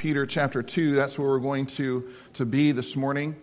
Peter chapter 2. That's where we're going to be this morning.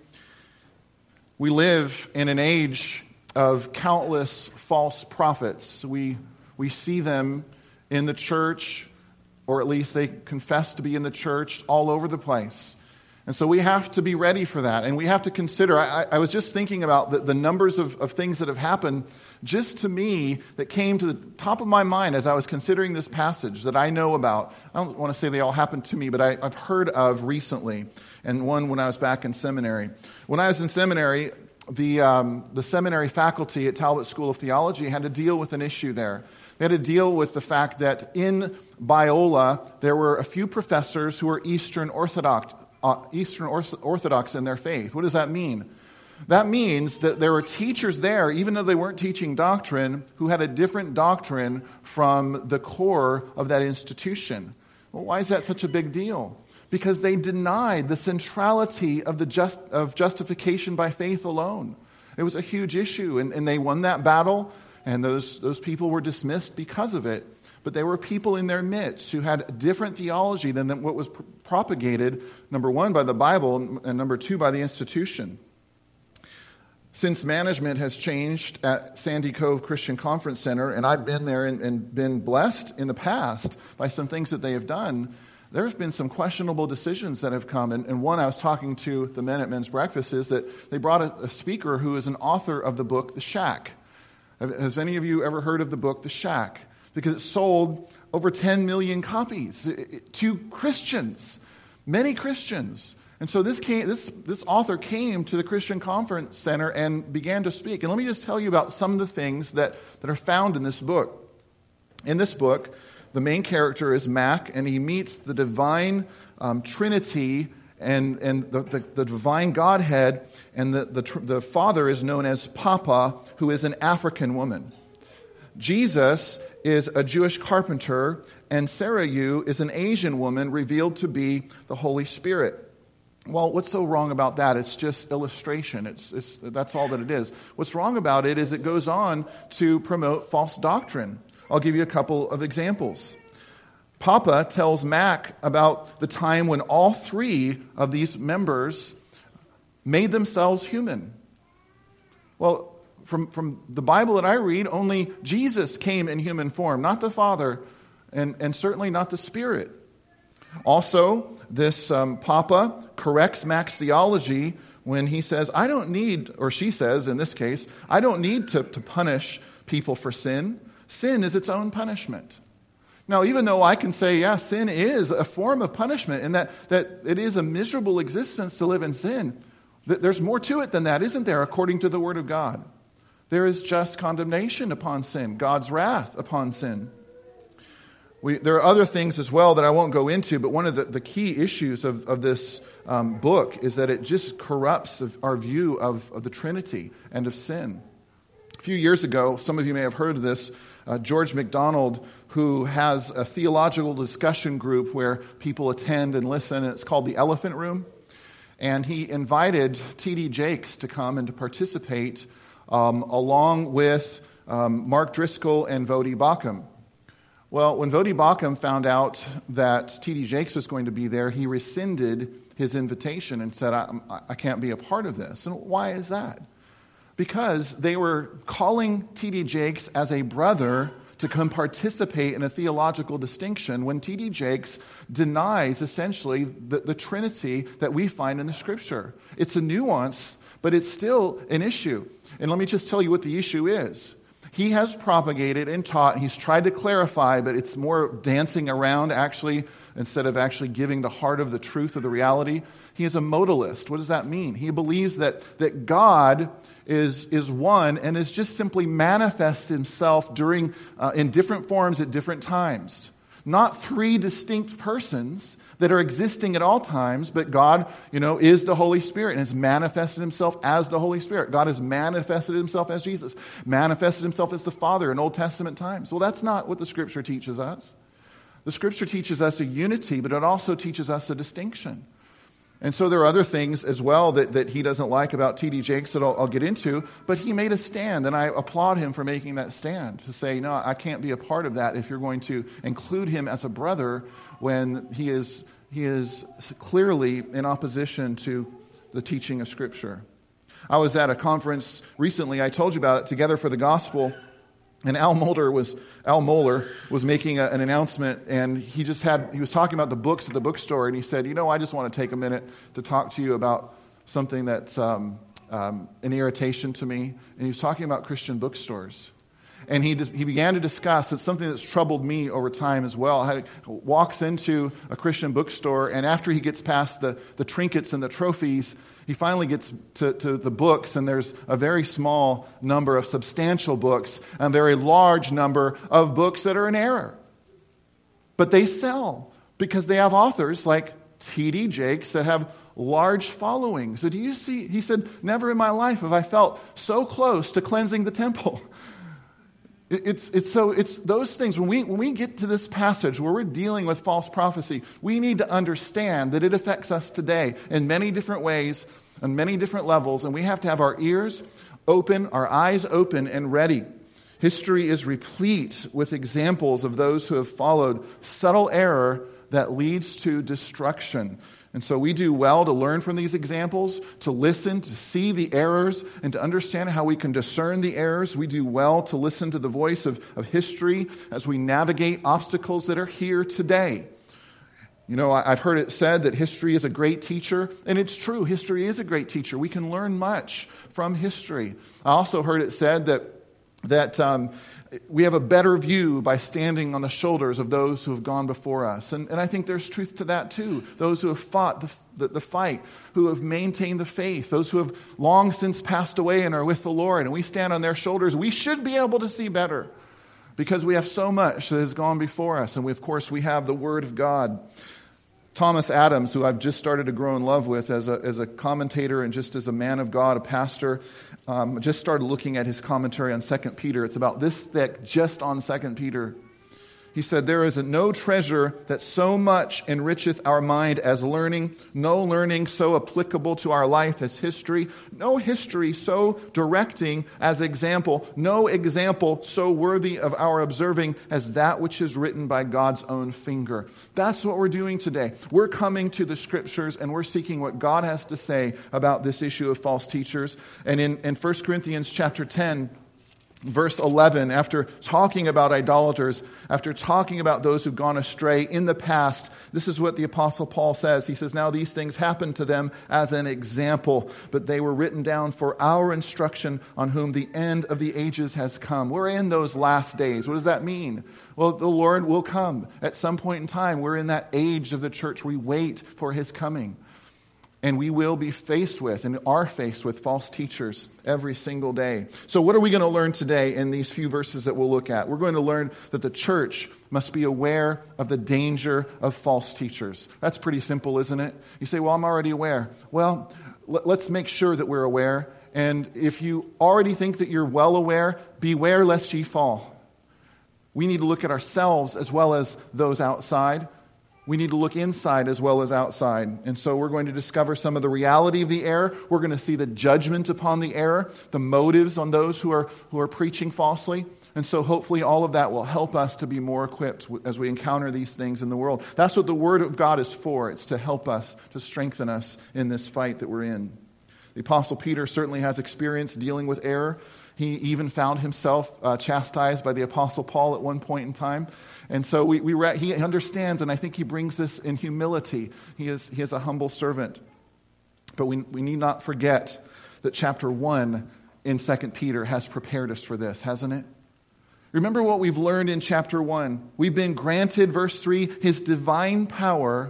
We live in an age of countless false prophets. We see them in the church, or at least they confess to be in the church all over the place. And so we have to be ready for that. And we have to consider, I was just thinking about the numbers of things that have happened just to me that came to the top of my mind as I was considering this passage that I know about. I don't want to say they all happened to me, but I've heard of recently. And one when I was back in seminary. When I was in seminary, the seminary faculty at Talbot School of Theology had to deal with an issue there. They had to deal with the fact that in Biola, there were a few professors who were Eastern Orthodox in their faith. What does that mean? That means that there were teachers there, even though they weren't teaching doctrine, who had a different doctrine from the core of that institution. Well, why is that such a big deal? Because they denied the centrality of justification by faith alone. It was a huge issue, and they won that battle, and those people were dismissed because of it. But there were people in their midst who had different theology than what was propagated, number one, by the Bible, and number two, by the institution. Since management has changed at Sandy Cove Christian Conference Center, and I've been there and been blessed in the past by some things that they have done, there's been some questionable decisions that have come. And one I was talking to the men at Men's Breakfast is that they brought a speaker who is an author of the book, The Shack. Has any of you ever heard of the book, The Shack? Because it sold over 10 million copies to Christians, many Christians. And so this author came to the Christian Conference Center and began to speak. And let me just tell you about some of the things that are found in this book. In this book, the main character is Mac, and he meets the divine Trinity and the divine Godhead, and the father is known as Papa, who is an African woman. Jesus is a Jewish carpenter, and Sarayu is an Asian woman revealed to be the Holy Spirit. Well, what's so wrong about that? It's just illustration. That's all that it is. What's wrong about it is it goes on to promote false doctrine. I'll give you a couple of examples. Papa tells Mac about the time when all three of these members made themselves human. Well, from the Bible that I read, only Jesus came in human form, not the Father, and certainly not the Spirit. Also, this Papa corrects Mac's theology when he says, I don't need, or she says in this case, I don't need to punish people for sin. Sin is its own punishment. Now, even though I can say, yeah, sin is a form of punishment and that it is a miserable existence to live in sin, there's more to it than that, isn't there, according to the Word of God? There is just condemnation upon sin, God's wrath upon sin. There are other things as well that I won't go into, but one of the key issues of this book is that it just corrupts our view of the Trinity and of sin. A few years ago, some of you may have heard of this, George MacDonald, who has a theological discussion group where people attend and listen, and it's called the Elephant Room. And he invited T.D. Jakes to come and to participate along with Mark Driscoll and Voddie Baucham. Well, when Voddie Baucham found out that T.D. Jakes was going to be there, he rescinded his invitation and said, I can't be a part of this. And why is that? Because they were calling T.D. Jakes as a brother to come participate in a theological distinction when T.D. Jakes denies essentially the Trinity that we find in the Scripture. It's a nuance, but it's still an issue. And let me just tell you what the issue is. He has propagated and taught, and he's tried to clarify, but it's more dancing around actually, instead of actually giving the heart of the truth of the reality. He is a modalist. What does that mean? He believes that God is one and is just simply manifest himself in different forms at different times. Not three distinct persons that are existing at all times, but God, is the Holy Spirit and has manifested himself as the Holy Spirit. God has manifested himself as Jesus, manifested himself as the Father in Old Testament times. Well, that's not what the Scripture teaches us. The Scripture teaches us a unity, but it also teaches us a distinction. And so there are other things as well that he doesn't like about T.D. Jakes that I'll get into, but he made a stand, and I applaud him for making that stand, to say, no, I can't be a part of that if you're going to include him as a brother when he is, he is clearly in opposition to the teaching of Scripture. I was at a conference recently, I told you about it, Together for the Gospel, and Al Mohler was making an announcement, and he was talking about the books at the bookstore, and he said, I just want to take a minute to talk to you about something that's an irritation to me. And he was talking about Christian bookstores. And he began to discuss, it's something that's troubled me over time as well. He walks into a Christian bookstore, and after he gets past the trinkets and the trophies, he finally gets to the books, and there's a very small number of substantial books and a very large number of books that are in error. But they sell because they have authors like T.D. Jakes that have large followings. So do you see, he said, never in my life have I felt so close to cleansing the temple. It's those things. When we get to this passage where we're dealing with false prophecy, we need to understand that it affects us today in many different ways, on many different levels, and we have to have our ears open, our eyes open and ready. History is replete with examples of those who have followed subtle error that leads to destruction. And so we do well to learn from these examples, to listen, to see the errors, and to understand how we can discern the errors. We do well to listen to the voice of history as we navigate obstacles that are here today. I've heard it said that history is a great teacher, and it's true. History is a great teacher. We can learn much from history. I also heard it said that we have a better view by standing on the shoulders of those who have gone before us. And I think there's truth to that too. Those who have fought the fight, who have maintained the faith, those who have long since passed away and are with the Lord, and we stand on their shoulders. We should be able to see better because we have so much that has gone before us. And of course, we have the Word of God. Thomas Adams, who I've just started to grow in love with as a commentator and just as a man of God, a pastor, just started looking at his commentary on 2 Peter. It's about this thick, just on 2 Peter. He said, "There is no treasure that so much enricheth our mind as learning, no learning so applicable to our life as history, no history so directing as example, no example so worthy of our observing as that which is written by God's own finger." That's what we're doing today. We're coming to the Scriptures and we're seeking what God has to say about this issue of false teachers. And in 1 Corinthians chapter 10, Verse 11, after talking about idolaters, after talking about those who've gone astray in the past, this is what the Apostle Paul says. He says, "Now these things happened to them as an example, but they were written down for our instruction, on whom the end of the ages has come." We're in those last days. What does that mean? Well, the Lord will come at some point in time. We're in that age of the church. We wait for His coming. And we will be faced with and are faced with false teachers every single day. So what are we going to learn today in these few verses that we'll look at? We're going to learn that the church must be aware of the danger of false teachers. That's pretty simple, isn't it? You say, well, I'm already aware. Well, let's make sure that we're aware. And if you already think that you're well aware, beware lest ye fall. We need to look at ourselves as well as those outside. We need to look inside as well as outside. And so we're going to discover some of the reality of the error. We're going to see the judgment upon the error, the motives on those who are preaching falsely. And so hopefully all of that will help us to be more equipped as we encounter these things in the world. That's what the Word of God is for. It's to help us, to strengthen us in this fight that we're in. The Apostle Peter certainly has experience dealing with error. He even found himself chastised by the Apostle Paul at one point in time. And so he understands, and I think he brings this in humility. He is a humble servant. But we need not forget that chapter 1 in 2 Peter has prepared us for this, hasn't it? Remember what we've learned in chapter 1. We've been granted, verse 3, His divine power,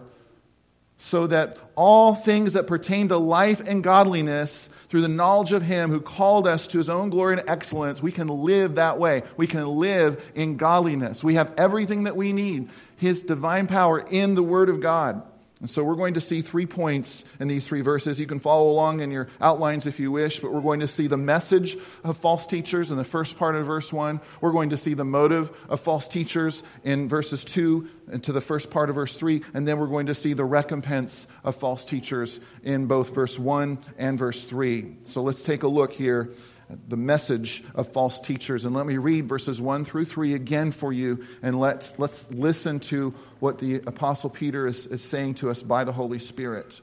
so that all things that pertain to life and godliness, through the knowledge of Him who called us to His own glory and excellence, we can live that way. We can live in godliness. We have everything that we need, His divine power in the Word of God. And so we're going to see 3 points in these 3 verses. You can follow along in your outlines if you wish, but we're going to see the message of false teachers in the first part of verse 1. We're going to see the motive of false teachers in verses 2 and to the first part of verse 3. And then we're going to see the recompense of false teachers in both verse 1 and verse 3. So let's take a look here the message of false teachers. And let me read verses 1 through 3 again for you, and let's listen to what the Apostle Peter is saying to us by the Holy Spirit.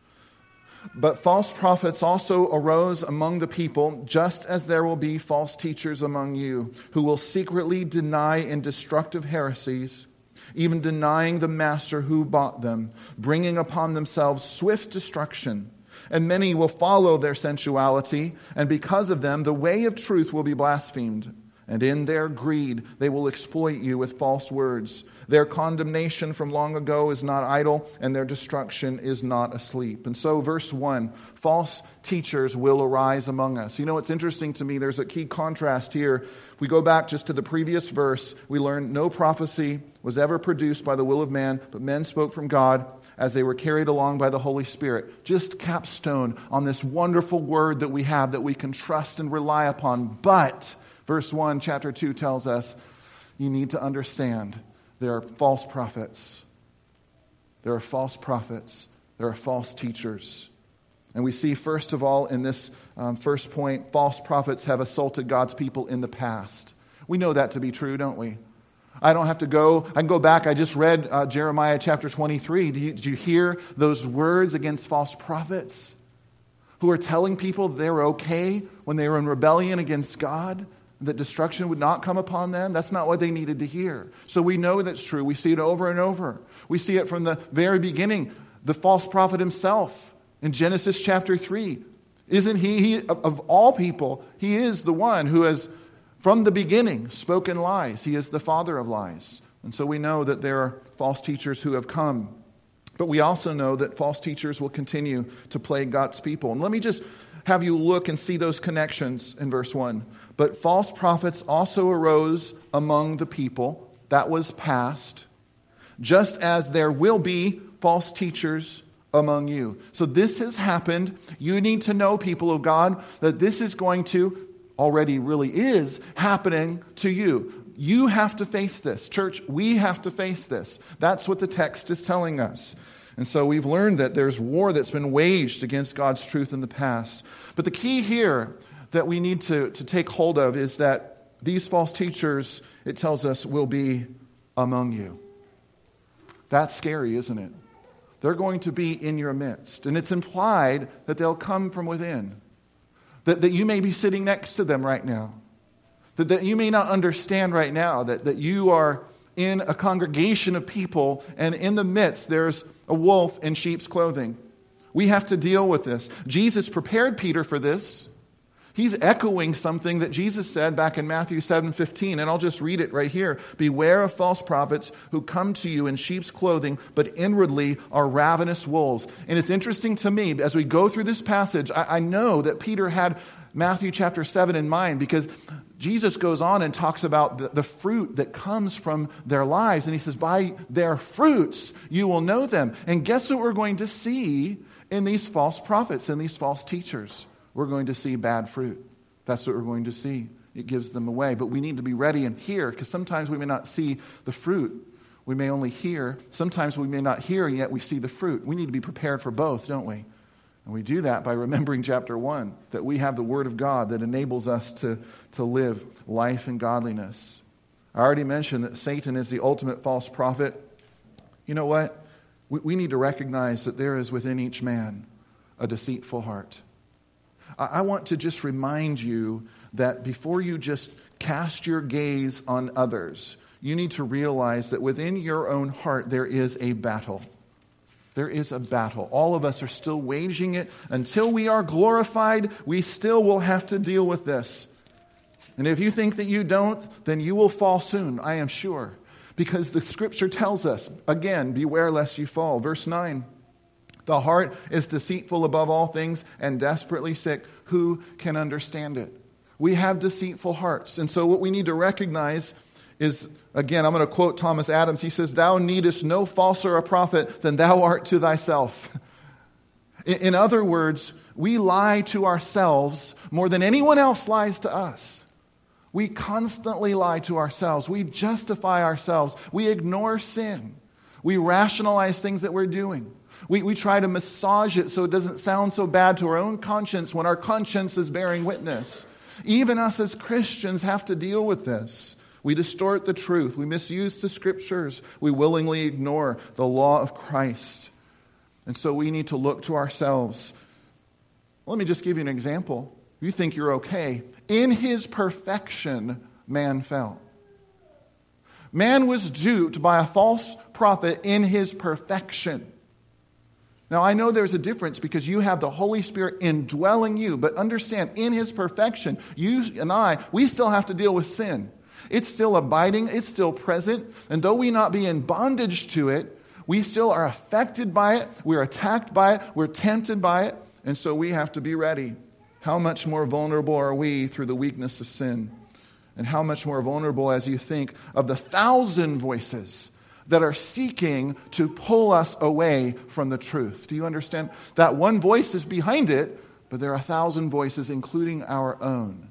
But false prophets also arose among the people, just as there will be false teachers among you, who will secretly deny in destructive heresies, even denying the master who bought them, bringing upon themselves swift destruction. And many will follow their sensuality, and because of them the way of truth will be blasphemed. And in their greed they will exploit you with false words. Their condemnation from long ago is not idle, and their destruction is not asleep. And so verse 1, false teachers will arise among us. You know, it's interesting to me, there's a key contrast here. If we go back just to the previous verse, we learn no prophecy was ever produced by the will of man, but men spoke from God as they were carried along by the Holy Spirit. Just capstone on this wonderful word that we have that we can trust and rely upon. But verse 1, chapter 2 tells us you need to understand there are false prophets. There are false prophets. There are false teachers. And we see, first of all, in this first point, false prophets have assaulted God's people in the past. We know that to be true, don't we? I don't have to go. I can go back. I just read Jeremiah chapter 23. Did you hear those words against false prophets who are telling people they're okay when they were in rebellion against God, that destruction would not come upon them? That's not what they needed to hear. So we know that's true. We see it over and over. We see it from the very beginning. The false prophet himself in Genesis chapter 3. Isn't he of all people, he is the one who has from the beginning spoken lies. He is the father of lies. And so we know that there are false teachers who have come. But we also know that false teachers will continue to plague God's people. And let me just have you look and see those connections in verse 1. But false prophets also arose among the people. That was past. Just as there will be false teachers among you. So this has happened. You need to know, people of God, that this is going to, already really is, happening to you. You have to face this. Church, we have to face this. That's what the text is telling us. And so we've learned that there's war that's been waged against God's truth in the past. But the key here that we need to take hold of is that these false teachers, it tells us, will be among you. That's scary, isn't it? They're going to be in your midst. And it's implied that they'll come from within. That you may be sitting next to them right now. That you may not understand right now that you are in a congregation of people, and in the midst there's a wolf in sheep's clothing. We have to deal with this. Jesus prepared Peter for this. He's echoing something that Jesus said back in Matthew 7:15, and I'll just read it right here. Beware of false prophets who come to you in sheep's clothing, but inwardly are ravenous wolves. And it's interesting to me, as we go through this passage, I know that Peter had Matthew chapter 7 in mind, because Jesus goes on and talks about the fruit that comes from their lives. And he says, by their fruits you will know them. And guess what we're going to see in these false prophets and these false teachers? We're going to see bad fruit. That's what we're going to see. It gives them away. But we need to be ready and hear, because sometimes we may not see the fruit. We may only hear. Sometimes we may not hear, and yet we see the fruit. We need to be prepared for both, don't we? And we do that by remembering chapter 1, that we have the Word of God that enables us to live life in godliness. I already mentioned that Satan is the ultimate false prophet. You know what? We need to recognize that there is within each man a deceitful heart. I want to just remind you that before you just cast your gaze on others, you need to realize that within your own heart there is a battle. There is a battle. All of us are still waging it. Until we are glorified, we still will have to deal with this. And if you think that you don't, then you will fall soon, I am sure. Because the Scripture tells us, again, beware lest you fall. Verse 9, the heart is deceitful above all things and desperately sick. Who can understand it? We have deceitful hearts. And so what we need to recognize is, again, I'm going to quote Thomas Adams. He says, thou needest no falser a prophet than thou art to thyself. In other words, we lie to ourselves more than anyone else lies to us. We constantly lie to ourselves. We justify ourselves. We ignore sin. We rationalize things that we're doing. We try to massage it so it doesn't sound so bad to our own conscience when our conscience is bearing witness. Even us as Christians have to deal with this. We distort the truth. We misuse the Scriptures. We willingly ignore the law of Christ. And so we need to look to ourselves. Let me just give you an example. You think you're okay. In his perfection, man fell. Man was duped by a false prophet in his perfection. Now, I know there's a difference because you have the Holy Spirit indwelling you, but understand, in his perfection, you and I, we still have to deal with sin. It's still abiding, it's still present, and though we not be in bondage to it, we still are affected by it, we're attacked by it, we're tempted by it, and so we have to be ready. How much more vulnerable are we through the weakness of sin? And how much more vulnerable as you think of the 1,000 voices that are seeking to pull us away from the truth. Do you understand? That one voice is behind it, but there are 1,000 voices, including our own.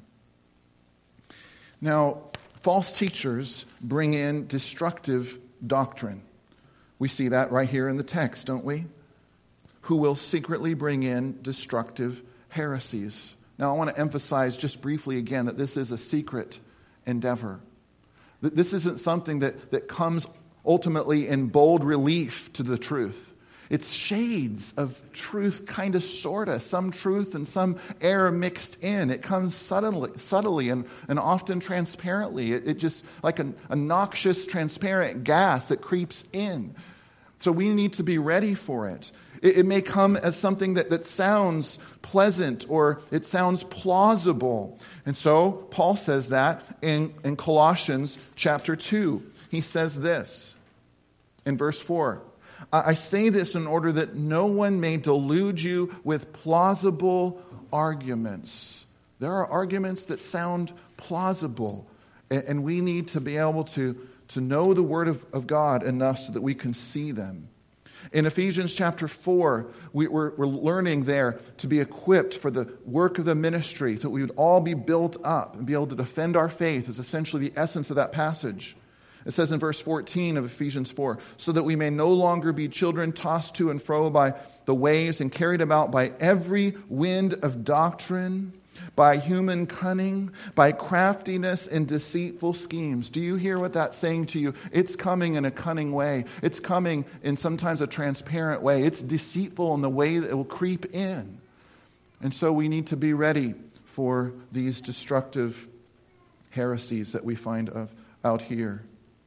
Now, false teachers bring in destructive doctrine. We see that right here in the text, don't we? Who will secretly bring in destructive heresies. Now, I want to emphasize just briefly again that this is a secret endeavor. This isn't something that comes ultimately in bold relief to the truth. It's shades of truth, kind of, sort of, some truth and some error mixed in. It comes subtly and often transparently. It just like a noxious, transparent gas that creeps in. So we need to be ready for it. It may come as something that sounds pleasant or it sounds plausible. And so Paul says that in Colossians chapter 2. He says this in verse 4. I say this in order that no one may delude you with plausible arguments. There are arguments that sound plausible. And we need to be able to know the Word of God enough so that we can see them. In Ephesians chapter 4, we're learning there to be equipped for the work of the ministry so that we would all be built up and be able to defend our faith is essentially the essence of that passage. It says in verse 14 of Ephesians 4, so that we may no longer be children tossed to and fro by the waves and carried about by every wind of doctrine, by human cunning, by craftiness and deceitful schemes. Do you hear what that's saying to you? It's coming in a cunning way. It's coming in sometimes a transparent way. It's deceitful in the way that it will creep in. And so we need to be ready for these destructive heresies that we find out here.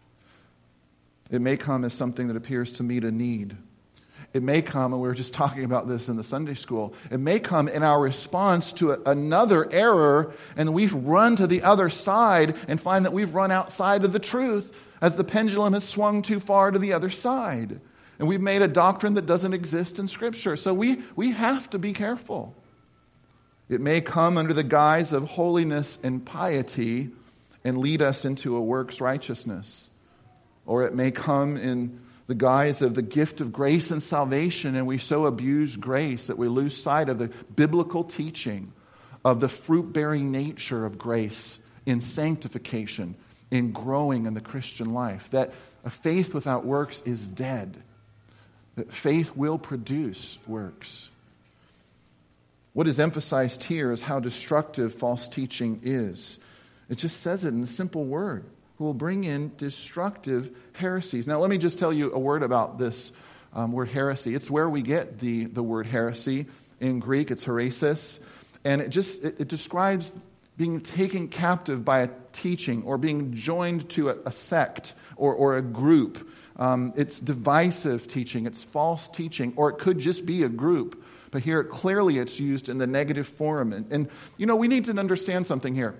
It may come as something that appears to meet a need. It may come, and we were just talking about this in the Sunday school, it may come in our response to another error, and we've run to the other side and find that we've run outside of the truth as the pendulum has swung too far to the other side. And we've made a doctrine that doesn't exist in Scripture. So we have to be careful. It may come under the guise of holiness and piety and lead us into a works righteousness. Or it may come in the guise of the gift of grace and salvation, and we so abuse grace that we lose sight of the biblical teaching of the fruit-bearing nature of grace in sanctification, in growing in the Christian life. That a faith without works is dead. That faith will produce works. What is emphasized here is how destructive false teaching is. It just says it in a simple word. Who will bring in destructive heresies. Now, let me just tell you a word about this word heresy. It's where we get the word heresy. In Greek, it's heresis. And it describes being taken captive by a teaching or being joined to a sect or a group. It's divisive teaching. It's false teaching. Or it could just be a group. But here, clearly, it's used in the negative form. And we need to understand something here.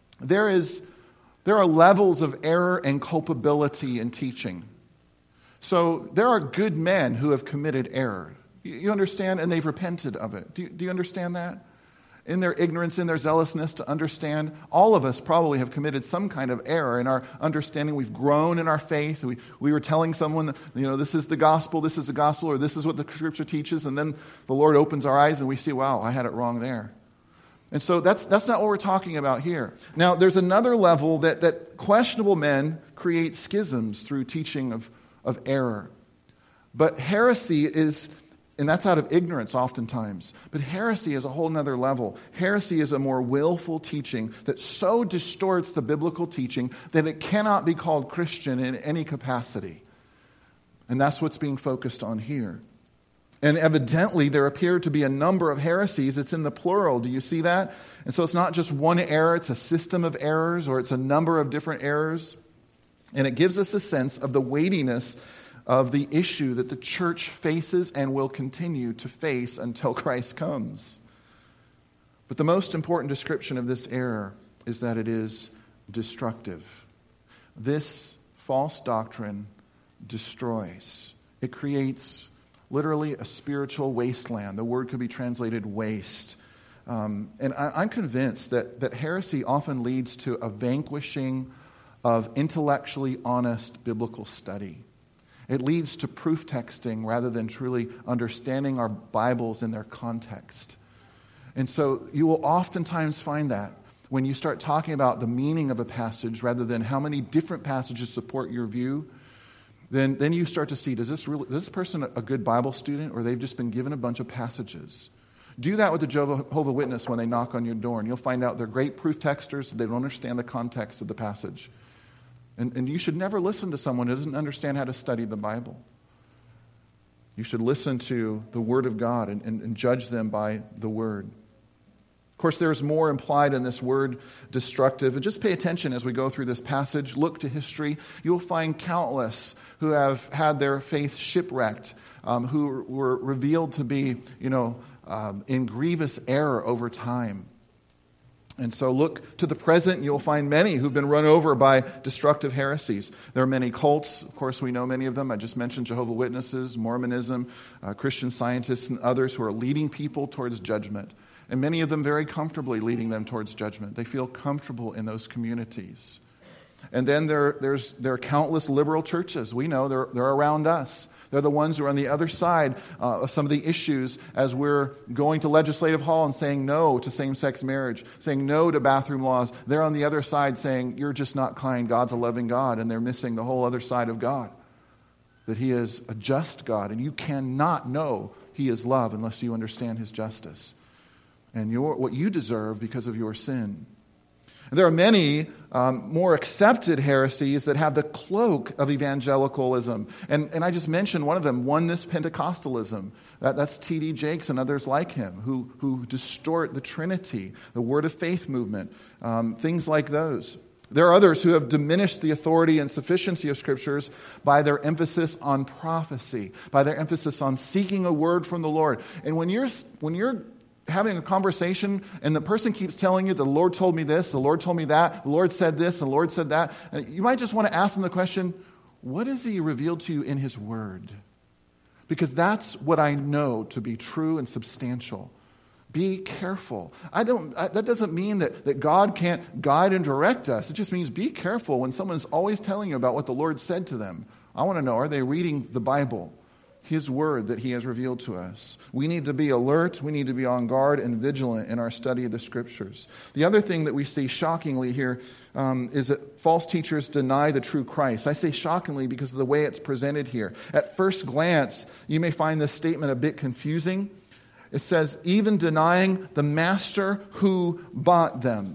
There are levels of error and culpability in teaching. So there are good men who have committed error. You understand? And they've repented of it. Do you understand that? In their ignorance, in their zealousness to understand, all of us probably have committed some kind of error in our understanding. We've grown in our faith. We were telling someone, this is the gospel, or this is what the Scripture teaches, and then the Lord opens our eyes and we see, wow, I had it wrong there. And so that's not what we're talking about here. Now, there's another level that questionable men create schisms through teaching of error. But heresy is And that's out of ignorance oftentimes. But heresy is a whole nother level. Heresy is a more willful teaching that so distorts the biblical teaching that it cannot be called Christian in any capacity. And that's what's being focused on here. And evidently, there appear to be a number of heresies. It's in the plural. Do you see that? And so it's not just one error. It's a system of errors, or it's a number of different errors. And it gives us a sense of the weightiness of the issue that the church faces and will continue to face until Christ comes. But the most important description of this error is that it is destructive. This false doctrine destroys. It creates literally a spiritual wasteland. The word could be translated waste. And I'm convinced that heresy often leads to a vanquishing of intellectually honest biblical study. It leads to proof texting rather than truly understanding our Bibles in their context. And so you will oftentimes find that when you start talking about the meaning of a passage rather than how many different passages support your view, then you start to see, is this person a good Bible student, or they've just been given a bunch of passages? Do that with the Jehovah's Witness when they knock on your door, and you'll find out they're great proof texters. They don't understand the context of the passage. And you should never listen to someone who doesn't understand how to study the Bible. You should listen to the Word of God and judge them by the Word. Of course, there's more implied in this word destructive. And just pay attention as we go through this passage. Look to history. You'll find countless who have had their faith shipwrecked, who were revealed to be, in grievous error over time. And so look to the present, you'll find many who've been run over by destructive heresies. There are many cults. Of course, we know many of them. I just mentioned Jehovah's Witnesses, Mormonism, Christian Scientists, and others who are leading people towards judgment. And many of them very comfortably leading them towards judgment. They feel comfortable in those communities. And then there are countless liberal churches. We know they're around us. They're the ones who are on the other side of some of the issues as we're going to Legislative Hall and saying no to same-sex marriage, saying no to bathroom laws. They're on the other side saying, you're just not kind. God's a loving God, and they're missing the whole other side of God, that He is a just God, and you cannot know He is love unless you understand His justice and what you deserve because of your sin. There are many more accepted heresies that have the cloak of evangelicalism. And I just mentioned one of them, oneness Pentecostalism. That's T.D. Jakes and others like him who distort the Trinity, the Word of Faith movement, things like those. There are others who have diminished the authority and sufficiency of Scriptures by their emphasis on prophecy, by their emphasis on seeking a word from the Lord. And when you're having a conversation and the person keeps telling you, the Lord told me this, the Lord told me that, the Lord said this, the Lord said that, you might just want to ask them the question, what has He revealed to you in His Word? Because that's what I know to be true and substantial. Be careful. That doesn't mean that God can't guide and direct us. It just means be careful when someone's always telling you about what the Lord said to them. I want to know, are they reading the Bible? His Word that He has revealed to us. We need to be alert, we need to be on guard and vigilant in our study of the Scriptures. The other thing that we see shockingly here is that false teachers deny the true Christ. I say shockingly because of the way it's presented here. At first glance, you may find this statement a bit confusing. It says, even denying the master who bought them.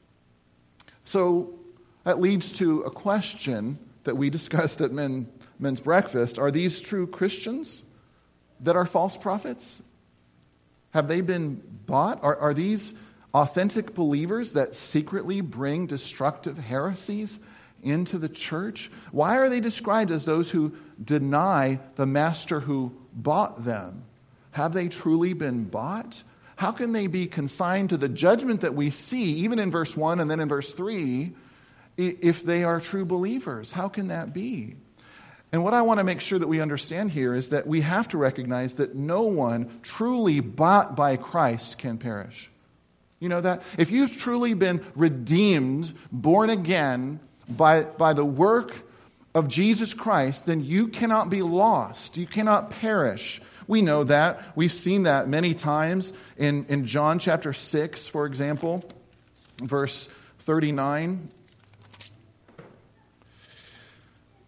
So that leads to a question that we discussed at men's breakfast. Are these true Christians that are false prophets? Have they been bought? Are these authentic believers that secretly bring destructive heresies into the church? Why are they described as those who deny the master who bought them? Have they truly been bought? How can they be consigned to the judgment that we see, even in verse 1 and then in verse 3, if they are true believers? How can that be? And what I want to make sure that we understand here is that we have to recognize that no one truly bought by Christ can perish. You know that? If you've truly been redeemed, born again by the work of Jesus Christ, then you cannot be lost. You cannot perish. We know that. We've seen that many times in John chapter 6, for example, verse 39.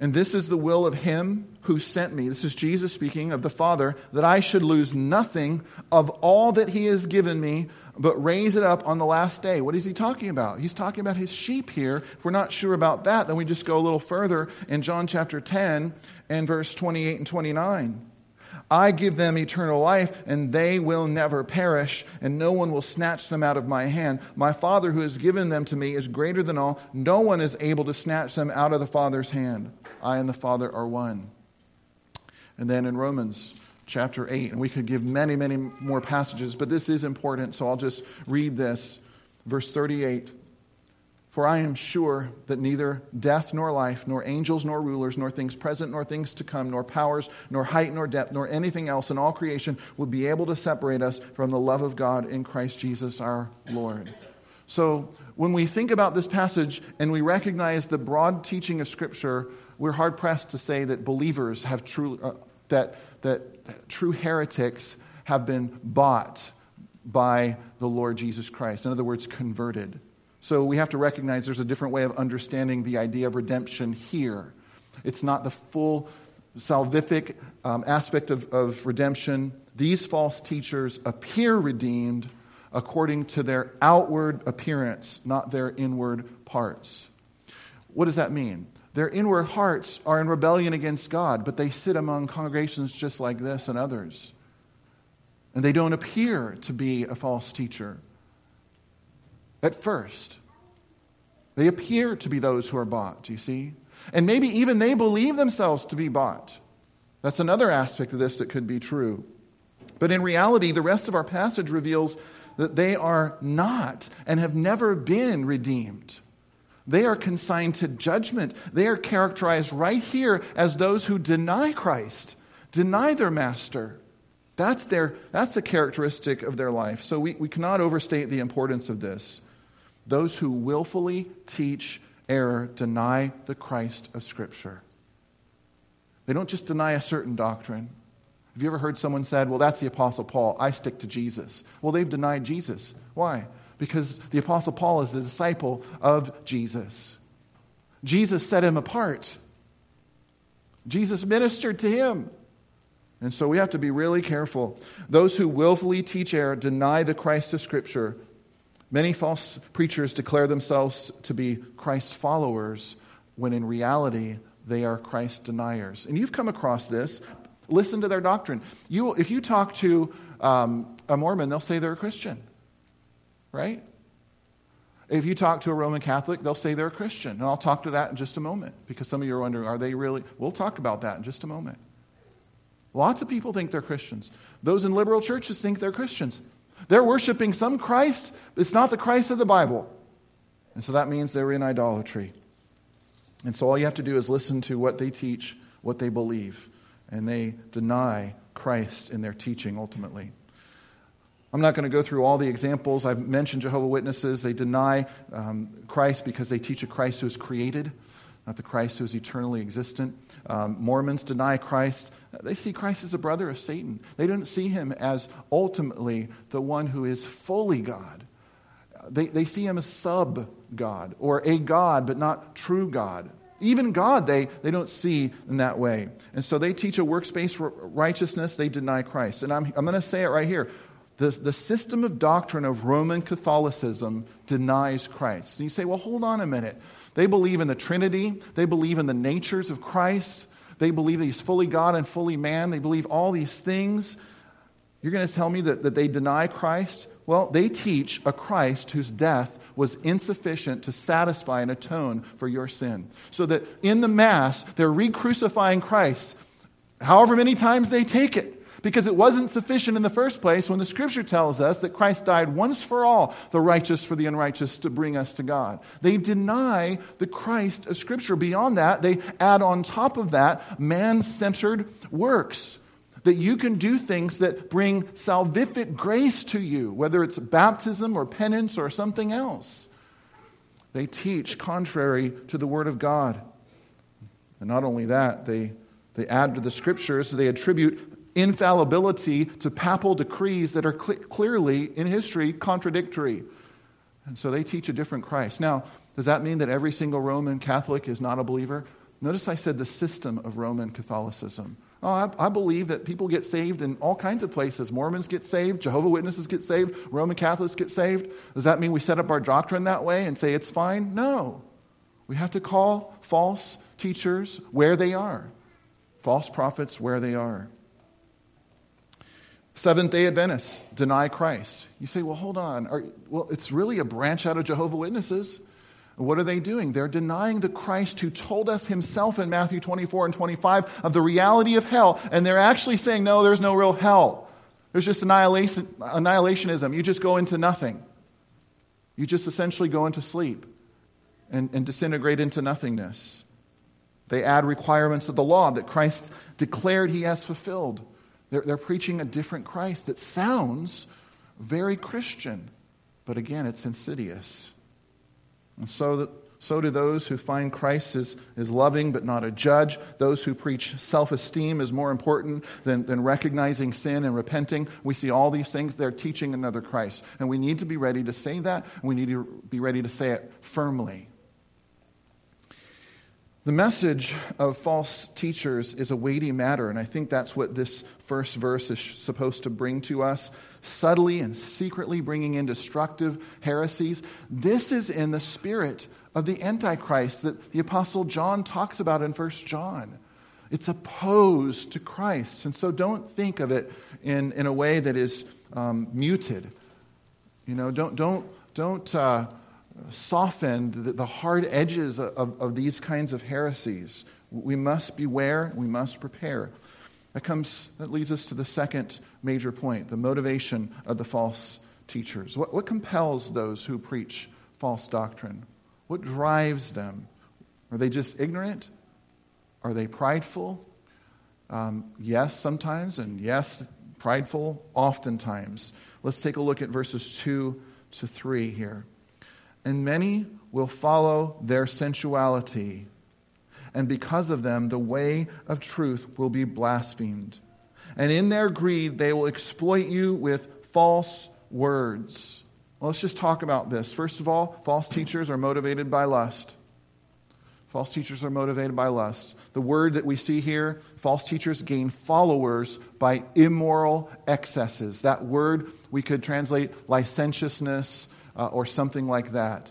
And this is the will of him who sent me. This is Jesus speaking of the Father, that I should lose nothing of all that he has given me, but raise it up on the last day. What is he talking about? He's talking about his sheep here. If we're not sure about that, then we just go a little further in John chapter 10 and verse 28 and 29. I give them eternal life, and they will never perish, and no one will snatch them out of my hand. My Father who has given them to me is greater than all. No one is able to snatch them out of the Father's hand. I and the Father are one. And then in Romans chapter 8, and we could give many, many more passages, but this is important, so I'll just read this. Verse 38. For I am sure that neither death nor life, nor angels nor rulers, nor things present nor things to come, nor powers, nor height nor depth, nor anything else in all creation will be able to separate us from the love of God in Christ Jesus our Lord. So when we think about this passage and we recognize the broad teaching of Scripture, we're hard-pressed to say that believers have that true heretics have been bought by the Lord Jesus Christ. In other words, converted. So we have to recognize there's a different way of understanding the idea of redemption here. It's not the full salvific aspect of redemption. These false teachers appear redeemed according to their outward appearance, not their inward parts. What does that mean? Their inward hearts are in rebellion against God, but they sit among congregations just like this and others. And they don't appear to be a false teacher. At first, they appear to be those who are bought, do you see? And maybe even they believe themselves to be bought. That's another aspect of this that could be true. But in reality, the rest of our passage reveals that they are not and have never been redeemed. They are consigned to judgment. They are characterized right here as those who deny Christ, deny their master. That's the characteristic of their life. So we cannot overstate the importance of this. Those who willfully teach error deny the Christ of Scripture. They don't just deny a certain doctrine. Have you ever heard someone said, well, that's the Apostle Paul, I stick to Jesus? Well, they've denied Jesus. Why? Because the Apostle Paul is a disciple of Jesus. Jesus set him apart. Jesus ministered to him. And so we have to be really careful. Those who willfully teach error deny the Christ of Scripture. Many false preachers declare themselves to be Christ followers when in reality they are Christ deniers. And you've come across this. Listen to their doctrine. If you talk to a Mormon, they'll say they're a Christian. Right? If you talk to a Roman Catholic, they'll say they're a Christian. And I'll talk to that in just a moment. Because some of you are wondering, are they really? We'll talk about that in just a moment. Lots of people think they're Christians. Those in liberal churches think they're Christians. They're worshiping some Christ. It's not the Christ of the Bible. And so that means they're in idolatry. And so all you have to do is listen to what they teach, what they believe. And they deny Christ in their teaching ultimately. I'm not going to go through all the examples. I've mentioned Jehovah's Witnesses. They deny Christ because they teach a Christ who is created, not the Christ who is eternally existent. Mormons deny Christ. They see Christ as a brother of Satan. They don't see him as ultimately the one who is fully God. They see him as sub-God, or a God, but not true God. Even God, they don't see in that way. And so they teach a works-based righteousness. They deny Christ. And I'm going to say it right here. The system of doctrine of Roman Catholicism denies Christ. And you say, well, hold on a minute. They believe in the Trinity. They believe in the natures of Christ. They believe that he's fully God and fully man. They believe all these things. You're going to tell me that they deny Christ? Well, they teach a Christ whose death was insufficient to satisfy and atone for your sin. So that in the Mass, they're re-crucifying Christ however many times they take it. Because it wasn't sufficient in the first place when the Scripture tells us that Christ died once for all, the righteous for the unrighteous, to bring us to God. They deny the Christ of Scripture. Beyond that, they add on top of that man-centered works. That you can do things that bring salvific grace to you, whether it's baptism or penance or something else. They teach contrary to the Word of God. And not only that, they add to the Scriptures, they attribute infallibility to papal decrees that are clearly, in history, contradictory. And so they teach a different Christ. Now, does that mean that every single Roman Catholic is not a believer? Notice I said the system of Roman Catholicism. I believe that people get saved in all kinds of places. Mormons get saved, Jehovah's Witnesses get saved, Roman Catholics get saved. Does that mean we set up our doctrine that way and say it's fine? No. We have to call false teachers where they are. False prophets where they are. Seventh-day Adventists deny Christ. You say, well, hold on. It's really a branch out of Jehovah's Witnesses. What are they doing? They're denying the Christ who told us himself in Matthew 24 and 25 of the reality of hell. And they're actually saying, no, there's no real hell. There's just annihilationism. You just go into nothing. You just essentially go into sleep and disintegrate into nothingness. They add requirements of the law that Christ declared he has fulfilled. They're preaching a different Christ that sounds very Christian. But again, it's insidious. And so do those who find Christ is loving but not a judge. Those who preach self-esteem is more important than recognizing sin and repenting. We see all these things. They're teaching another Christ. And we need to be ready to say that. And we need to be ready to say it firmly. The message of false teachers is a weighty matter, and I think that's what this first verse is supposed to bring to us, subtly and secretly bringing in destructive heresies. This is in the spirit of the Antichrist that the Apostle John talks about in 1 John. It's opposed to Christ, and so don't think of it in a way that is muted. You know, don't soften the hard edges of these kinds of heresies. We must beware, we must prepare. That leads us to the second major point, the motivation of the false teachers. What compels those who preach false doctrine? What drives them? Are they just ignorant? Are they prideful? Yes, sometimes, and yes, prideful oftentimes. Let's take a look at verses 2 to 3 here. And many will follow their sensuality, and because of them, the way of truth will be blasphemed. And in their greed, they will exploit you with false words. Well, let's just talk about this. First of all, false teachers are motivated by lust. False teachers are motivated by lust. The word that we see here, false teachers gain followers by immoral excesses. That word we could translate licentiousness, or something like that.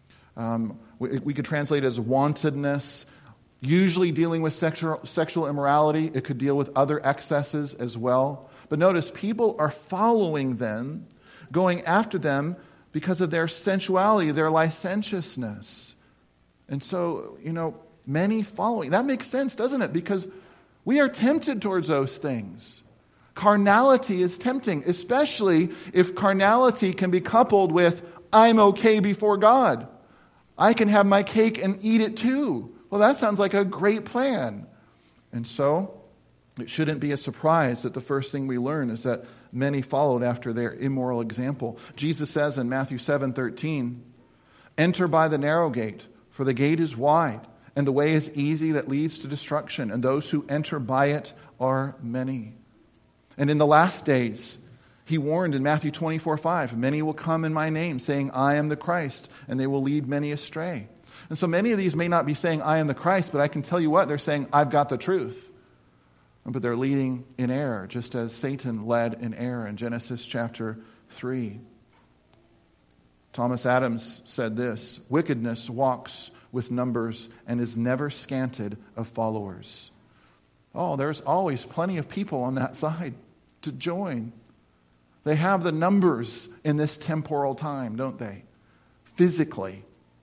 We could translate it as wantedness, usually dealing with sexual immorality. It could deal with other excesses as well. But notice, people are following them, going after them because of their sensuality, their licentiousness. And so, many following. That makes sense, doesn't it? Because we are tempted towards those things. Carnality is tempting, especially if carnality can be coupled with, I'm okay before God. I can have my cake and eat it too. Well, that sounds like a great plan. And so, it shouldn't be a surprise that the first thing we learn is that many followed after their immoral example. Jesus says in Matthew 7:13, enter by the narrow gate, for the gate is wide, and the way is easy that leads to destruction, and those who enter by it are many. And in the last days, he warned in Matthew 24:5, many will come in my name, saying, I am the Christ, and they will lead many astray. And so many of these may not be saying, I am the Christ, but I can tell you what, they're saying, I've got the truth. But they're leading in error, just as Satan led in error in Genesis chapter 3. Thomas Adams said this, wickedness walks with numbers and is never scanted of followers. Oh, there's always plenty of people on that side to join. They have the numbers in this temporal time, don't they? Physically.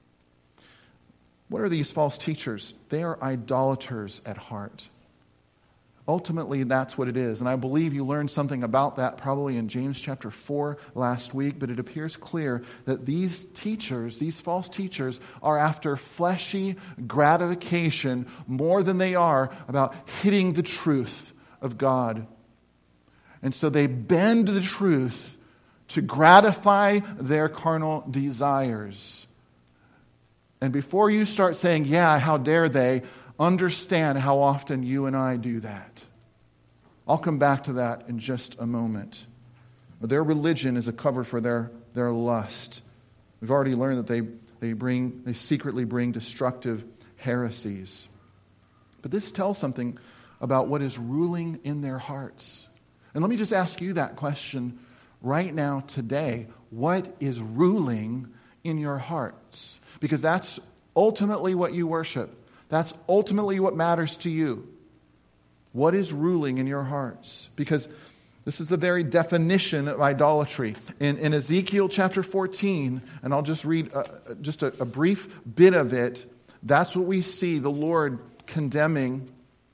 What are these false teachers? They are idolaters at heart. Ultimately, that's what it is. And I believe you learned something about that probably in James chapter 4 last week, but it appears clear that these teachers, these false teachers, are after fleshy gratification more than they are about hitting the truth of God. And so they bend the truth to gratify their carnal desires. And before you start saying, yeah, how dare they, understand how often you and I do that. I'll come back to that in just a moment. Their religion is a cover for their lust. We've already learned that they secretly bring destructive heresies. But this tells something about what is ruling in their hearts. And let me just ask you that question right now, today. What is ruling in your hearts? Because that's ultimately what you worship. That's ultimately what matters to you. What is ruling in your hearts? Because this is the very definition of idolatry. In Ezekiel chapter 14, and I'll just read just a brief bit of it, that's what we see the Lord condemning.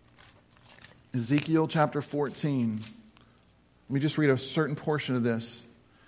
Ezekiel chapter 14. Let me just read a certain portion of this.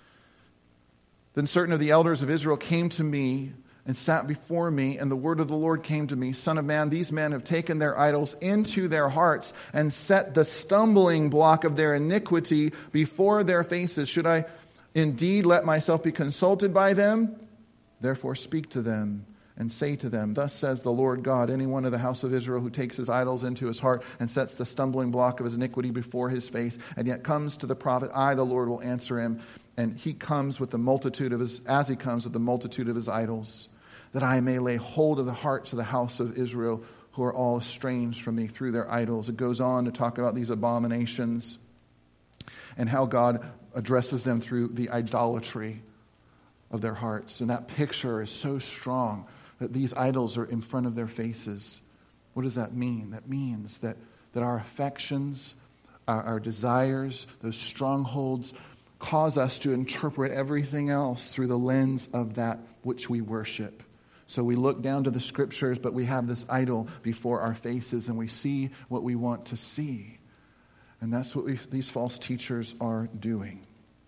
Then certain of the elders of Israel came to me and sat before me, and the word of the Lord came to me, Son of man, these men have taken their idols into their hearts and set the stumbling block of their iniquity before their faces. Should I indeed let myself be consulted by them? Therefore speak to them and say to them, Thus says the Lord God, any one of the house of Israel who takes his idols into his heart and sets the stumbling block of his iniquity before his face, and yet comes to the prophet, I, the Lord, will answer him. And he comes with the multitude of his, as he comes with the multitude of his idols, that I may lay hold of the hearts of the house of Israel, who are all estranged from me through their idols. It goes on to talk about these abominations and how God addresses them through the idolatry of their hearts. And that picture is so strong that these idols are in front of their faces. What does that mean? That means that our affections, our desires, those strongholds, cause us to interpret everything else through the lens of that which we worship. So we look down to the scriptures, but we have this idol before our faces, and we see what we want to see. And that's what these false teachers are doing.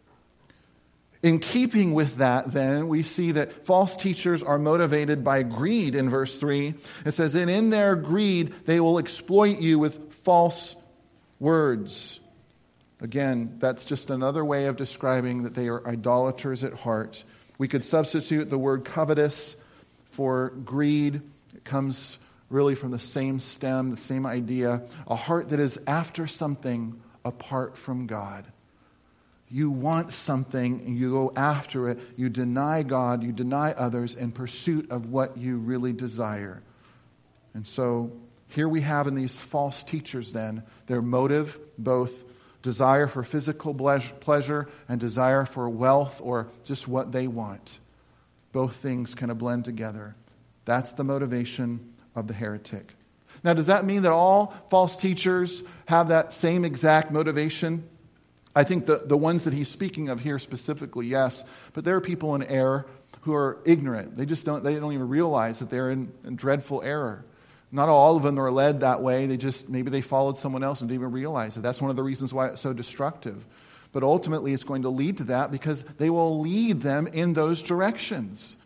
In keeping with that, then, we see that false teachers are motivated by greed in verse 3. It says, and in their greed, they will exploit you with false words. Again, that's just another way of describing that they are idolaters at heart. We could substitute the word covetous for greed. It comes really from the same stem, the same idea. A heart that is after something apart from God. You want something and you go after it. You deny God, you deny others in pursuit of what you really desire. And so here we have in these false teachers then, their motive, both desire for physical pleasure and desire for wealth or just what they want. Both things kind of blend together. That's the motivation of the heretic. Now, does that mean that all false teachers have that same exact motivation? I think the ones that he's speaking of here specifically, yes. But there are people in error who are ignorant. They don't even realize that they're in dreadful error. Not all of them are led that way. Maybe they followed someone else and didn't even realize it. That's one of the reasons why it's so destructive. But ultimately it's going to lead to that because they will lead them in those directions.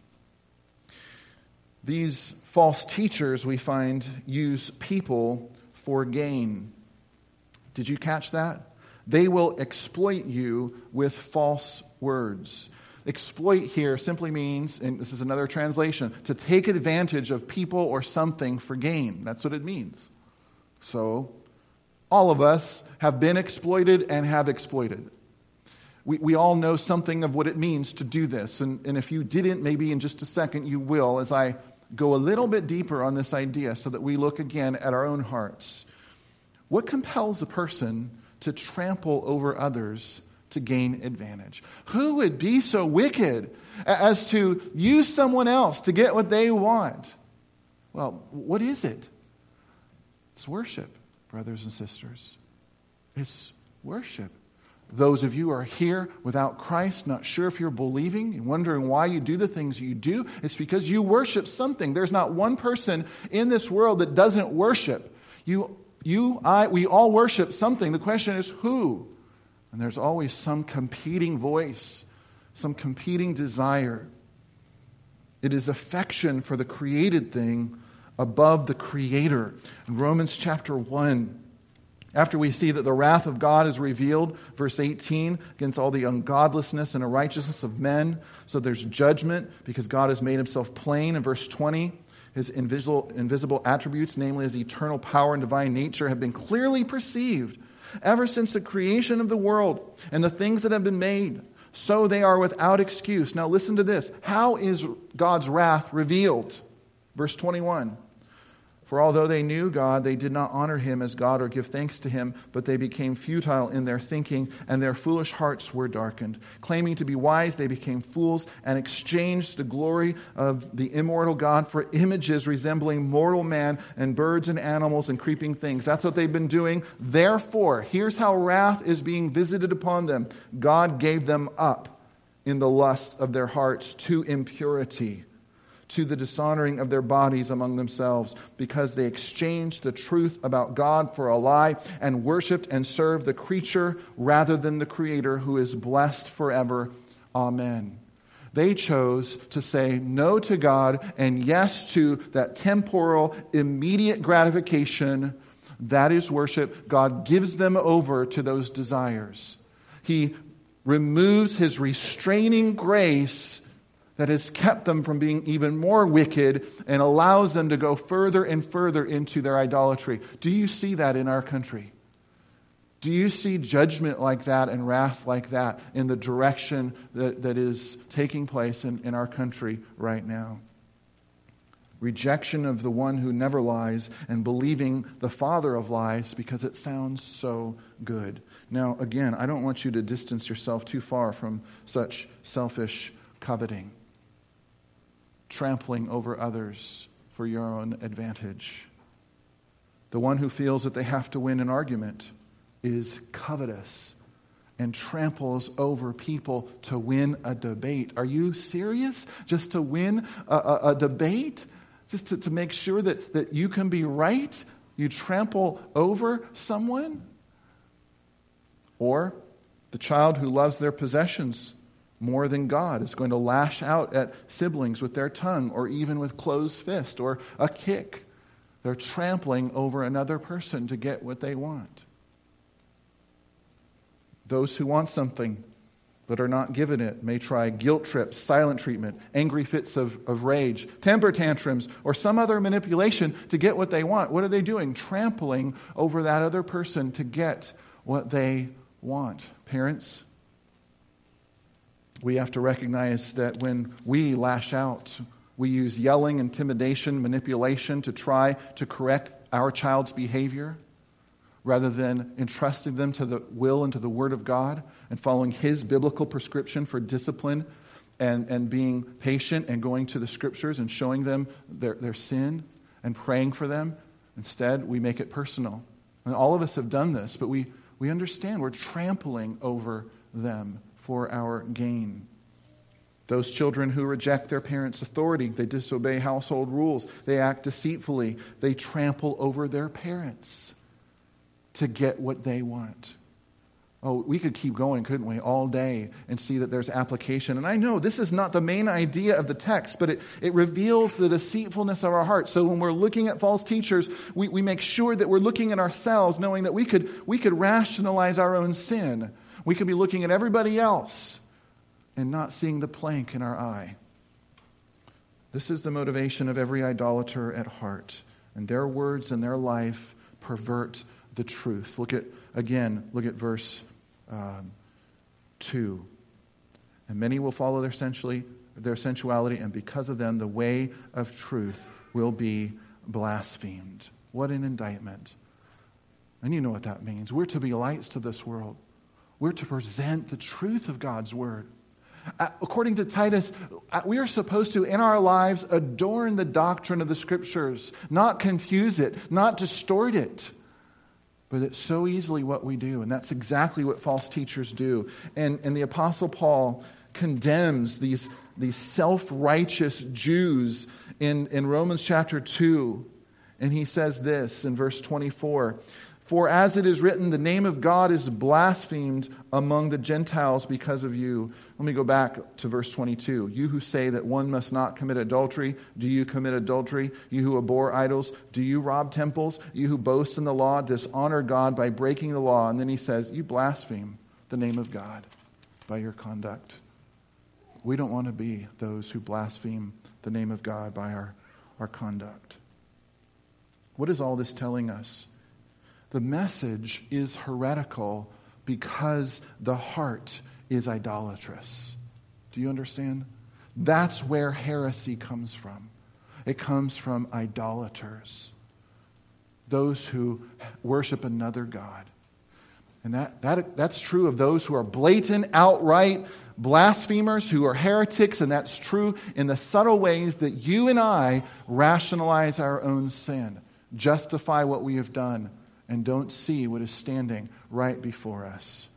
These false teachers, we find, use people for gain. Did you catch that? They will exploit you with false words. Exploit here simply means, and this is another translation, to take advantage of people or something for gain. That's what it means. So, all of us have been exploited and have exploited. We all know something of what it means to do this. And if you didn't, maybe in just a second you will, as I go a little bit deeper on this idea so that we look again at our own hearts. What compels a person to trample over others to gain advantage? Who would be so wicked as to use someone else to get what they want? Well, what is it? It's worship, brothers and sisters. It's worship. Those of you who are here without Christ, not sure if you're believing and wondering why you do the things you do, it's because you worship something. There's not one person in this world that doesn't worship. We all worship something. The question is who? And there's always some competing voice, some competing desire. It is affection for the created thing above the Creator. In Romans chapter 1, after we see that the wrath of God is revealed, verse 18, against all the ungodlessness and unrighteousness of men. So there's judgment because God has made himself plain. In verse 20, his invisible attributes, namely his eternal power and divine nature, have been clearly perceived ever since the creation of the world and the things that have been made. So they are without excuse. Now listen to this. How is God's wrath revealed? Verse 21. For although they knew God, they did not honor him as God or give thanks to him, but they became futile in their thinking, and their foolish hearts were darkened. Claiming to be wise, they became fools and exchanged the glory of the immortal God for images resembling mortal man and birds and animals and creeping things. That's what they've been doing. Therefore, here's how wrath is being visited upon them. God gave them up in the lusts of their hearts to impurity, to the dishonoring of their bodies among themselves, because they exchanged the truth about God for a lie and worshipped and served the creature rather than the Creator, who is blessed forever. Amen. They chose to say no to God and yes to that temporal, immediate gratification. That is worship. God gives them over to those desires. He removes his restraining grace that has kept them from being even more wicked and allows them to go further and further into their idolatry. Do you see that in our country? Do you see judgment like that and wrath like that in the direction that is taking place in our country right now? Rejection of the one who never lies and believing the father of lies because it sounds so good. Now, again, I don't want you to distance yourself too far from such selfish coveting, trampling over others for your own advantage. The one who feels that they have to win an argument is covetous and tramples over people to win a debate. Are you serious? Just to win a debate? Just to make sure that you can be right? You trample over someone? Or the child who loves their possessions more than God is going to lash out at siblings with their tongue or even with closed fist or a kick. They're trampling over another person to get what they want. Those who want something but are not given it may try guilt trips, silent treatment, angry fits of rage, temper tantrums, or some other manipulation to get what they want. What are they doing? Trampling over that other person to get what they want. Parents, we have to recognize that when we lash out, we use yelling, intimidation, manipulation to try to correct our child's behavior, rather than entrusting them to the will and to the Word of God and following His biblical prescription for discipline and being patient and going to the Scriptures and showing them their sin and praying for them. Instead, we make it personal. And all of us have done this, but we understand we're trampling over them for our gain. Those children who reject their parents' authority, they disobey household rules, they act deceitfully, they trample over their parents to get what they want. Oh, we could keep going, couldn't we, all day and see that there's application. And I know this is not the main idea of the text, but it reveals the deceitfulness of our hearts. So when we're looking at false teachers, we make sure that we're looking at ourselves, knowing that we could rationalize our own sin. We could be looking at everybody else and not seeing the plank in our eye. This is the motivation of every idolater at heart. And their words and their life pervert the truth. Look at verse 2. And many will follow their sensuality, and because of them, the way of truth will be blasphemed. What an indictment. And you know what that means. We're to be lights to this world. We're to present the truth of God's word. According to Titus, we are supposed to, in our lives, adorn the doctrine of the Scriptures, not confuse it, not distort it. But it's so easily what we do, and that's exactly what false teachers do. And the Apostle Paul condemns these self-righteous Jews in Romans chapter 2. And he says this in verse 24, "For as it is written, the name of God is blasphemed among the Gentiles because of you." Let me go back to verse 22. "You who say that one must not commit adultery, do you commit adultery? You who abhor idols, do you rob temples? You who boast in the law, dishonor God by breaking the law." And then he says, you blaspheme the name of God by your conduct. We don't want to be those who blaspheme the name of God by our conduct. What is all this telling us? The message is heretical because the heart is idolatrous. Do you understand? That's where heresy comes from. It comes from idolaters. those who worship another God. And that's true of those who are blatant, outright blasphemers, who are heretics, and that's true in the subtle ways that you and I rationalize our own sin, justify what we have done, and don't see what is standing right before us.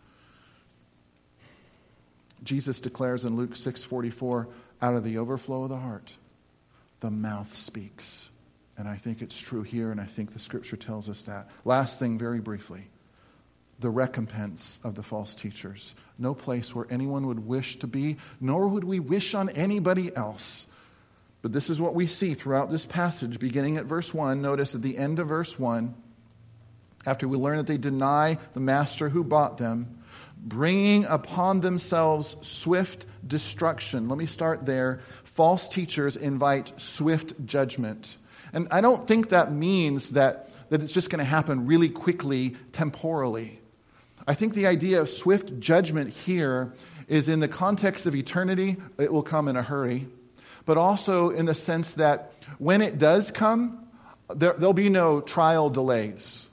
Jesus declares in Luke 6:44, out of the overflow of the heart, the mouth speaks. And I think it's true here, and I think the Scripture tells us that. Last thing, very briefly, the recompense of the false teachers. No place where anyone would wish to be, nor would we wish on anybody else. But this is what we see throughout this passage, beginning at verse 1. Notice at the end of verse 1, after we learn that they deny the master who bought them, bringing upon themselves swift destruction. Let me start there. False teachers invite swift judgment. And I don't think that means that it's just going to happen really quickly, temporally. I think the idea of swift judgment here is in the context of eternity, it will come in a hurry. But also in the sense that when it does come, there'll be no trial delays.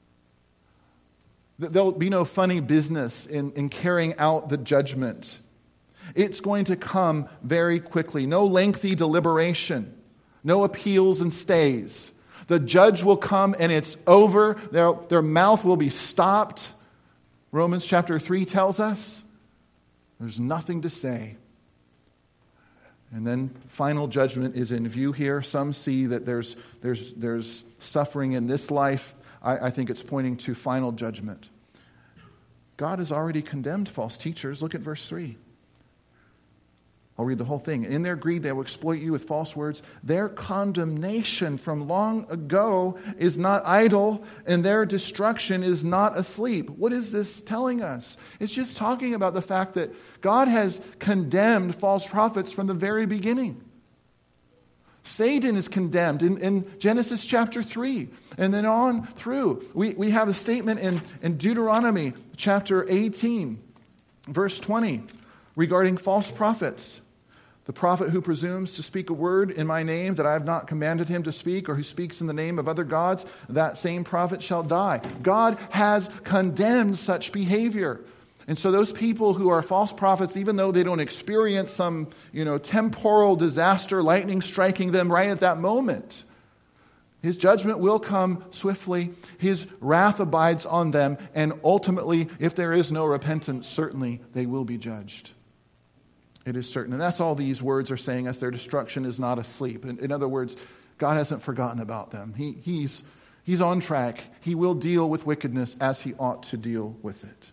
There'll be no funny business in carrying out the judgment. It's going to come very quickly. No lengthy deliberation. No appeals and stays. The judge will come and it's over. Their mouth will be stopped. Romans chapter 3 tells us there's nothing to say. And then final judgment is in view here. Some see that there's suffering in this life. I think it's pointing to final judgment. God has already condemned false teachers. Look at verse 3. I'll read the whole thing. In their greed, they will exploit you with false words. Their condemnation from long ago is not idle, and their destruction is not asleep. What is this telling us? It's just talking about the fact that God has condemned false prophets from the very beginning. Satan is condemned in Genesis chapter 3. And then on through, we have a statement in Deuteronomy chapter 18, verse 20, regarding false prophets. The prophet who presumes to speak a word in my name that I have not commanded him to speak, or who speaks in the name of other gods, that same prophet shall die. God has condemned such behavior. And so those people who are false prophets, even though they don't experience some, temporal disaster, lightning striking them right at that moment, his judgment will come swiftly. His wrath abides on them. And ultimately, if there is no repentance, certainly they will be judged. It is certain. And that's all these words are saying us. Their destruction is not asleep. In other words, God hasn't forgotten about them. He's on track. He will deal with wickedness as he ought to deal with it.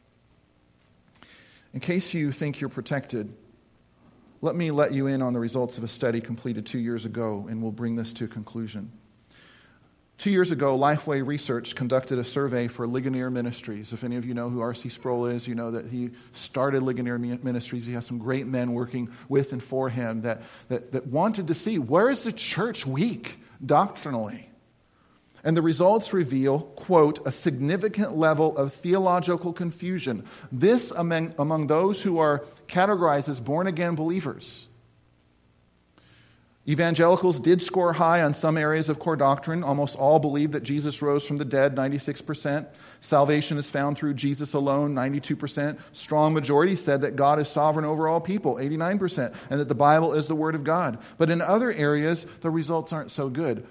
In case you think you're protected, let me let you in on the results of a study completed 2 years ago, and we'll bring this to a conclusion. 2 years ago, Lifeway Research conducted a survey for Ligonier Ministries. If any of you know who R.C. Sproul is, you know that he started Ligonier Ministries. He has some great men working with and for him that wanted to see, where is the church weak doctrinally? And the results reveal, quote, a significant level of theological confusion. This among those who are categorized as born-again believers. Evangelicals did score high on some areas of core doctrine. Almost all believe that Jesus rose from the dead, 96%. Salvation is found through Jesus alone, 92%. Strong majority said that God is sovereign over all people, 89%, and that the Bible is the Word of God. But in other areas, the results aren't so good.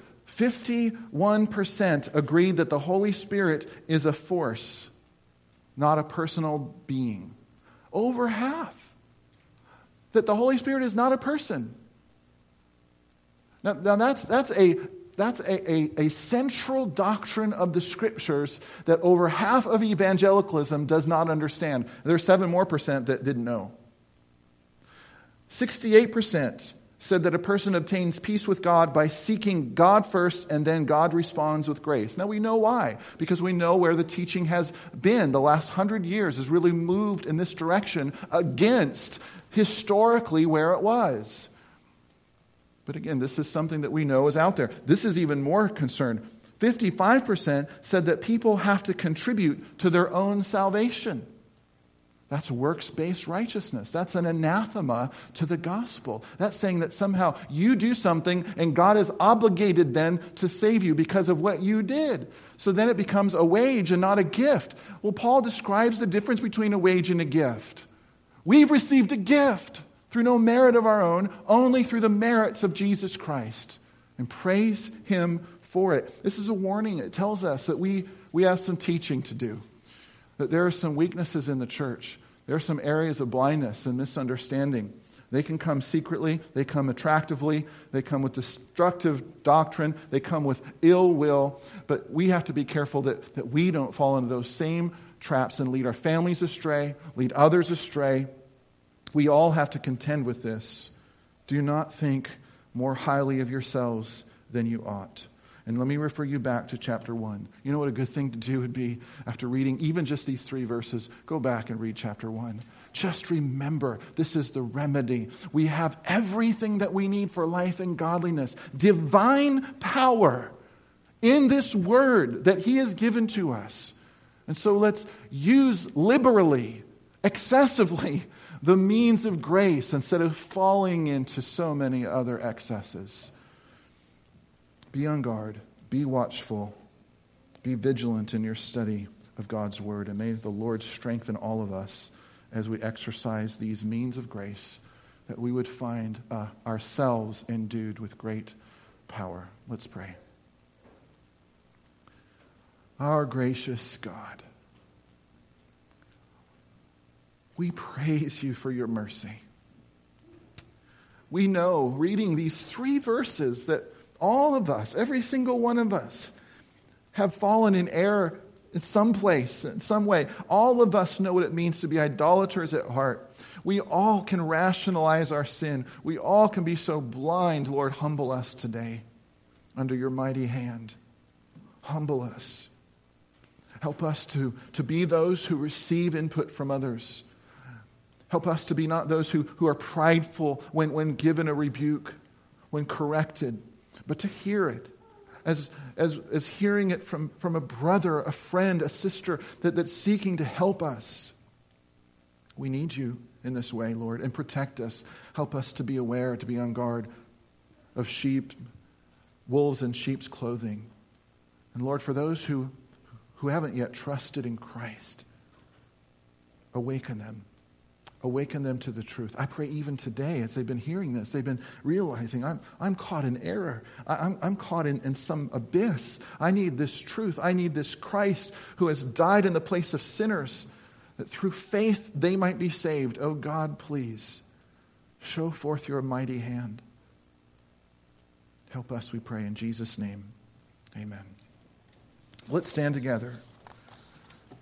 51% agreed that the Holy Spirit is a force, not a personal being. Over half. That the Holy Spirit is not a person. Now that's a central doctrine of the Scriptures that over half of evangelicalism does not understand. There's 7% more that didn't know. 68% said that a person obtains peace with God by seeking God first, and then God responds with grace. Now we know why, because we know where the teaching has been. The last 100 years has really moved in this direction against historically where it was. But again, this is something that we know is out there. This is even more concerned. 55% said that people have to contribute to their own salvation. That's works-based righteousness. That's an anathema to the gospel. That's saying that somehow you do something and God is obligated then to save you because of what you did. So then it becomes a wage and not a gift. Well, Paul describes the difference between a wage and a gift. We've received a gift through no merit of our own, only through the merits of Jesus Christ. And praise Him for it. This is a warning. It tells us that we have some teaching to do. That there are some weaknesses in the church. There are some areas of blindness and misunderstanding. They can come secretly. They come attractively. They come with destructive doctrine. They come with ill will. But we have to be careful that we don't fall into those same traps and lead our families astray, lead others astray. We all have to contend with this. Do not think more highly of yourselves than you ought. And let me refer you back to chapter 1. You know what a good thing to do would be after reading even just these 3 verses? Go back and read chapter 1. Just remember, this is the remedy. We have everything that we need for life and godliness. Divine power in this word that He has given to us. And so let's use liberally, excessively, the means of grace instead of falling into so many other excesses. Be on guard, be watchful, be vigilant in your study of God's word, and may the Lord strengthen all of us as we exercise these means of grace, that we would find ourselves endued with great power. Let's pray. Our gracious God, we praise You for Your mercy. We know, reading these 3 verses, that all of us, every single one of us, have fallen in error in some place, in some way. All of us know what it means to be idolaters at heart. We all can rationalize our sin. We all can be so blind. Lord, humble us today under Your mighty hand. Humble us. Help us to be those who receive input from others. Help us to be not those who are prideful when given a rebuke, when corrected, but to hear it as hearing it from a brother, a friend, a sister that's seeking to help us. We need You in this way, Lord, and protect us. Help us to be aware, to be on guard of wolves in sheep's clothing. And Lord, for those who haven't yet trusted in Christ, awaken them. Awaken them to the truth. I pray even today, as they've been hearing this, they've been realizing, I'm caught in error. I'm caught in some abyss. I need this truth. I need this Christ who has died in the place of sinners, that through faith they might be saved. Oh God, please, show forth Your mighty hand. Help us, we pray, in Jesus' name. Amen. Let's stand together.